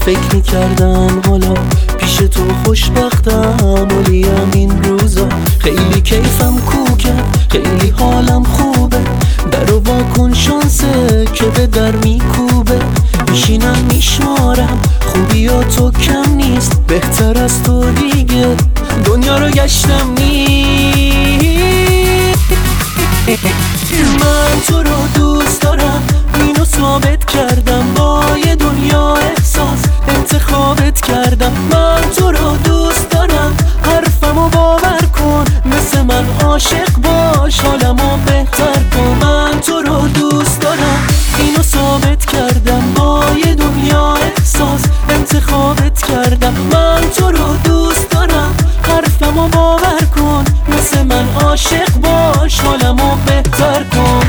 فکر میکردم حالا پیش تو خوشبختم، ولیم این روزا خیلی کیفم کوکه، خیلی حالم خوبه. درو وا کن شانسه که به در میکوبه. میشینم میشمارم خوبی ها تو کم نیست، بهتر از تو دیگه دنیا رو گشتم نیست. من تو رو دوست دارم، اینو ثابت کردم، با یه دنیا احساس انتخابت کردم. من تو رو دوست دارم، حرفمو باور کن، مثل من عاشق باش، حالمو بهتر کن. من تو رو دوست دارم، اینو ثابت کردم، با یه دنیا احساس انتخابت کردم. من تو رو دوست دارم، حرفمو باور کن، مثل من عاشق باش، حالمو بهتر کن.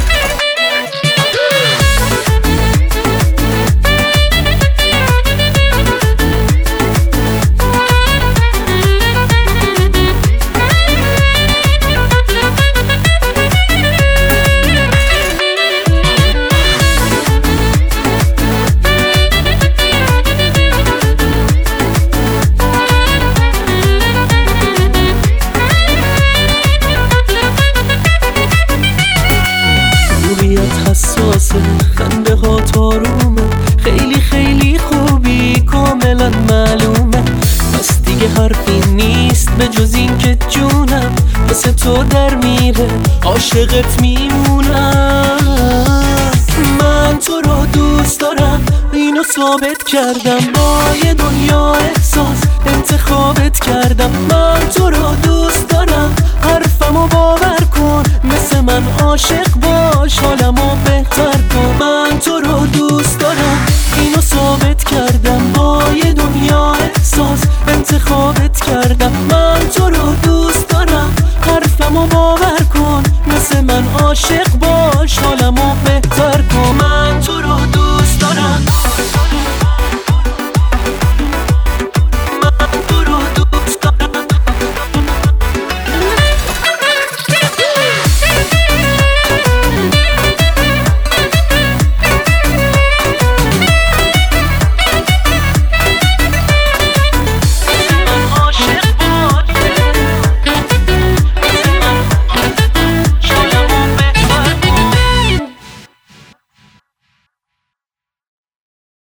حساسه، خنده ها تارومه، خیلی خیلی خوبی، کاملا معلومه. پس دیگه حرفی نیست به جز این که جونم واسه تو در میره، عاشقت میمونم. من تو رو دوست دارم، اینو ثابت کردم، با یه دنیا احساس انتخابت کردم. من تو رو دوست دارم، حرفمو باور کن، مثل من عاشق باش، حالمو بهتر کن. من تو رو دوست دارم، اینو ثابت کردم، با یه دنیا احساس انتخابت کردم. من تو رو دوست دارم، حرفمو باور کن، مثل من عاشق